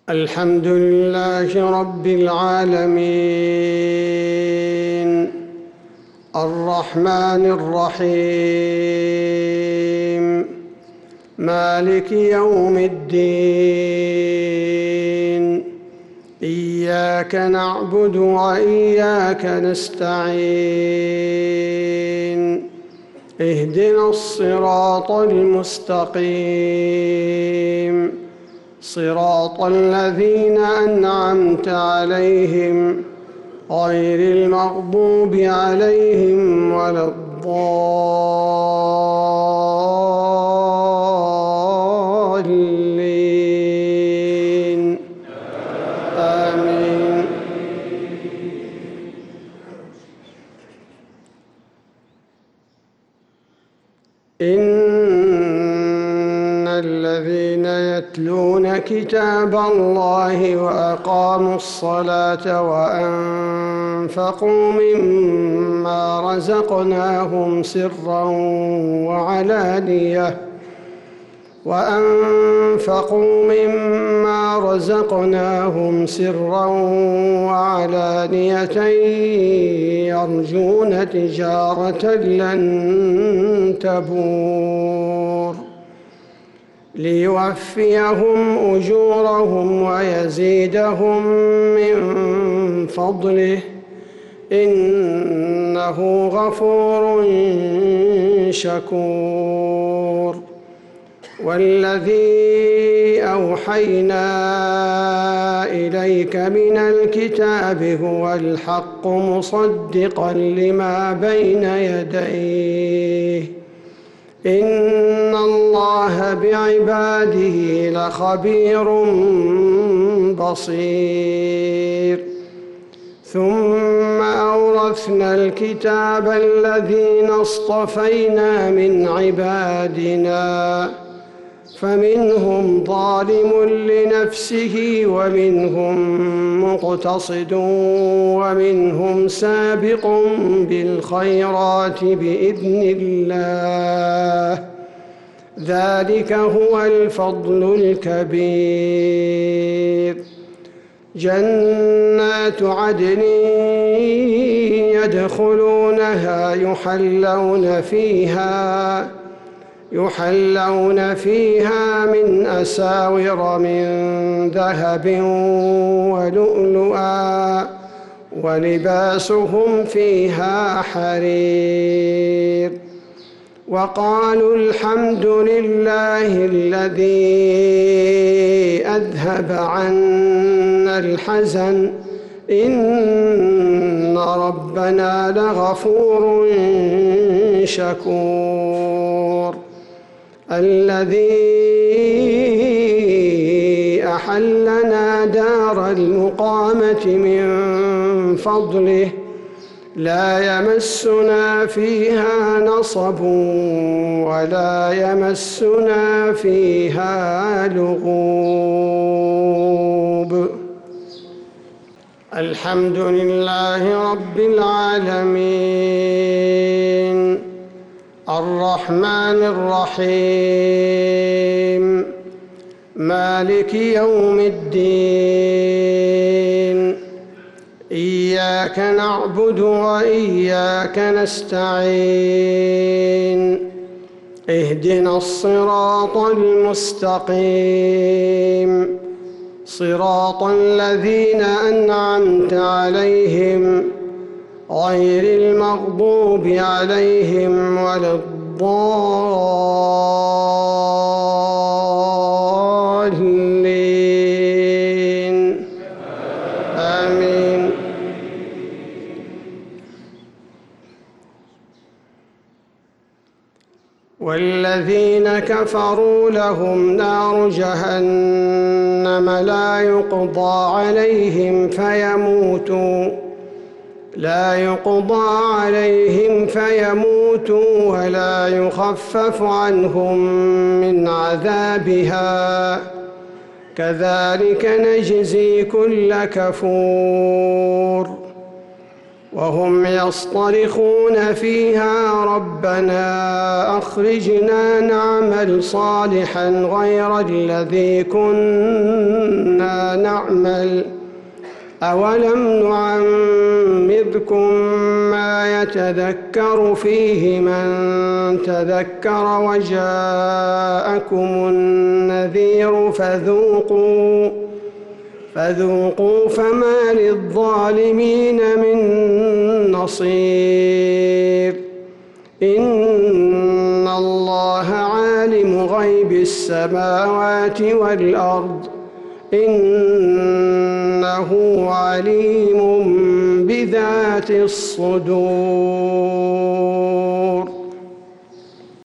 الحمد لله رب العالمين الرحمن الرحيم مالك يوم الدين إياك نعبد وإياك نستعين اهدنا الصراط المستقيم صراط الذين أنعمت عليهم غير المغضوب عليهم ولا الضالين آمين. إن الذين يتلون كتاب الله وأقاموا الصلاة وأنفقوا مما رزقناهم سرا وعلانية يرجون تجارة لن تبور ليوفيهم أجورهم ويزيدهم من فضله إنه غفور شكور. والذي أوحينا إليك من الكتاب هو الحق مصدقا لما بين يديه إن الله بعباده لخبير بصير. ثم أورثنا الكتاب الذين اصطفينا من عبادنا فمنهم ظالم لنفسه ومنهم مقتصد ومنهم سابق بالخيرات بإذن الله ذلك هو الفضل الكبير. جنات عدن يدخلونها يحلون فيها من أساور من ذهب ولؤلؤا ولباسهم فيها حرير. وقالوا الحمد لله الذي أذهب عنا الحزن إن ربنا لغفور شكور. الذي أحلنا دار المقامة من فضله لا يمسنا فيها نصب ولا يمسنا فيها لغوب. الحمد لله رب العالمين الرحمن الرحيم مالك يوم الدين إياك نعبد وإياك نستعين اهدنا الصراط المستقيم صراط الذين أنعمت عليهم غير المغضوب عليهم ولا الضالين آمين. والذين كفروا لهم نار جهنم لا يقضى عليهم فيموتوا ولا يخفف عنهم من عذابها كذلك نجزي كل كفور. وهم يصطرخون فيها ربنا أخرجنا نعمل صالحا غير الذي كنا يعمل أولم نعمركم ما يتذكر فيه من تذكر وجاءكم النذير فذوقوا فما للظالمين من نصير إن الله عالم غيب السماوات والأرض إنه عليم بذات الصدور.